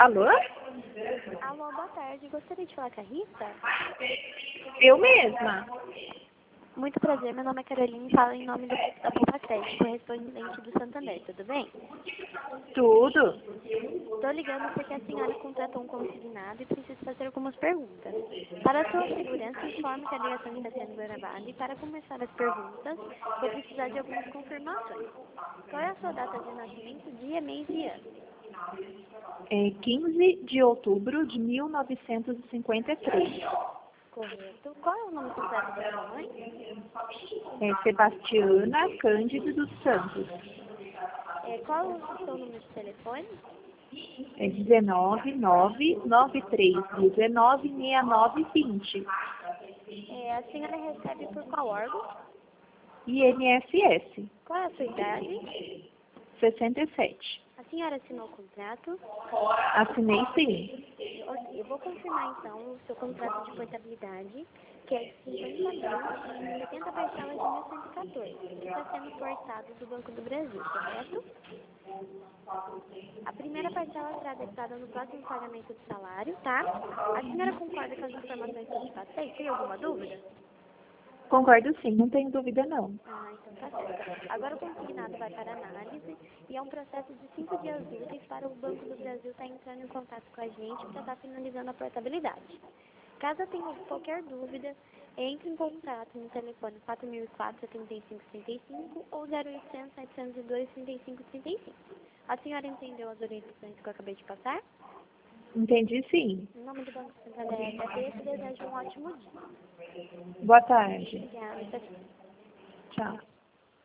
Alô? Alô, boa tarde. Gostaria de falar com a Rita? Eu mesma. Muito prazer, meu nome é Carolina e falo em nome da Poupa Crédito, correspondente do Santander, tudo bem? Tudo. Estou ligando porque a senhora contratou um consignado e preciso fazer algumas perguntas. Para a sua segurança, informe que a ligação está sendo gravada e para começar as perguntas, vou precisar de algumas confirmações. Qual é a sua data de nascimento, dia, mês e ano? É 15 de outubro de 1953. Correto. Qual é o nome completo da sua mãe? É Sebastiana Cândido dos Santos. Qual é o seu número de telefone? É 19993196920. A senhora recebe por qual órgão? INSS. Qual é a sua idade? 67. A senhora assinou o contrato? Assinei sim. Ok, eu vou confirmar então o seu contrato de portabilidade, que é de 50 mil em 70 parcelas de 1.114, que está sendo portado do Banco do Brasil, correto? A primeira parcela será debitada no próximo pagamento do salário, tá? A senhora concorda com as informações que eu te passei? Tem alguma dúvida? Concordo sim, não tenho dúvida não. Então tá certo. Agora o consignado vai para análise e é um processo de 5 dias úteis para o Banco do Brasil estar entrando em contato com a gente para estar finalizando a portabilidade. Caso tenha qualquer dúvida, entre em contato no telefone 4004-7535 ou 0800-702-3535. A senhora entendeu as orientações que eu acabei de passar? Entendi sim. Em nome do Banco Santander, eu desejo um ótimo dia. Boa tarde. Obrigada. Tchau.